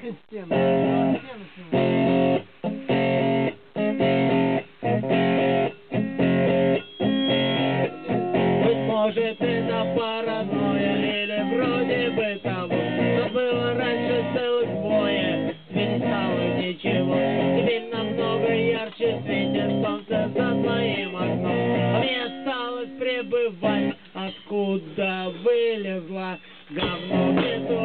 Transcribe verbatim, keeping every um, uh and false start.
через стену. Через стену снимай. Быть может, это паранойя или вроде бы того, но было раньше целых двое, теперь не стало ничего. Теперь намного ярче светит солнце за твоим окном, а мне осталось пребывать, откуда вылезла говно. Нету